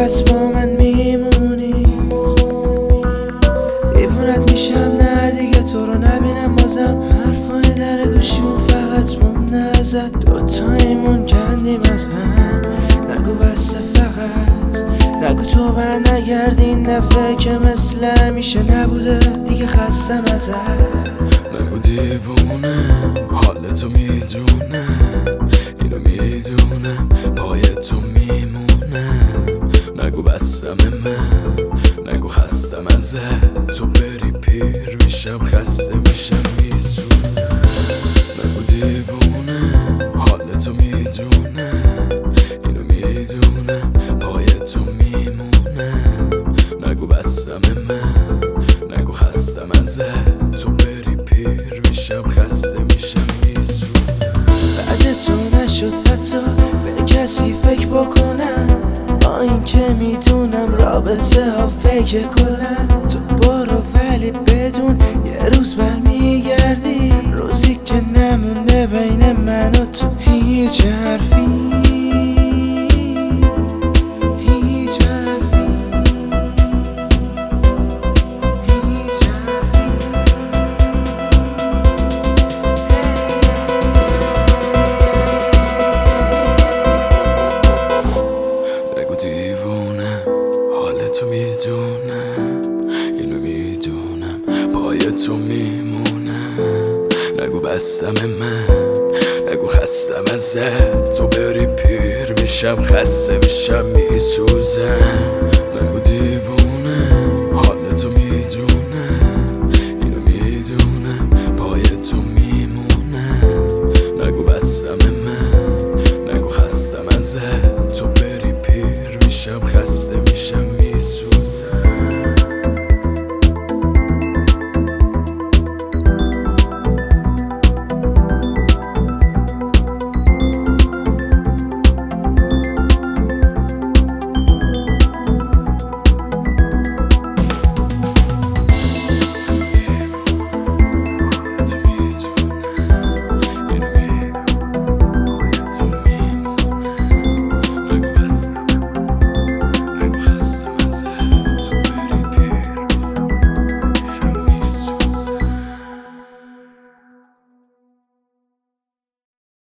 فقط با من میمونی. دیوونت میشم نه دیگه تو رو نبینم بازم. حرفای در گوشیمون فقط مونده ازت، دوتایمون کندیم از هم. نگو بسته فقط، نگو تو بر نگردی این دفعه که مثل همیشه نبوده دیگه، خستم ازت. نگو دیوونم حالتو میدونم، اینو میدونم پای تو میمونم. نگو بستم من، نگو خستم ازت. تو بری پیر میشم، خسته میشم، میسوزم. نگو دیوونم حالتو میدونم، اینو میدونم پای تو میمونم. نگو بستم من، نگو خستم ازت. تو بری پیر میشم، خسته میشم، میسوزم. بعد تو نشد حتی به کسی فکر بکنم، با این که میدونم رابطه ها فکر کنم. تو برو ولی بدون یه روز برمیگردی، روزی که نمونده بین من و تو هیچ حرفی. دیوونم حالتو میدونم، اینو میدونم پای تو میمونم. نگو بستم من، نگو خستم ازت. تو بری پیر میشم، خسته میشم، میسوزم. نگو دیوونم حالتو میدونم، اینو میدونم پای تو میمونم. نگو بستم من، نگو خستم ازت. تو بری پیر میشم، خسته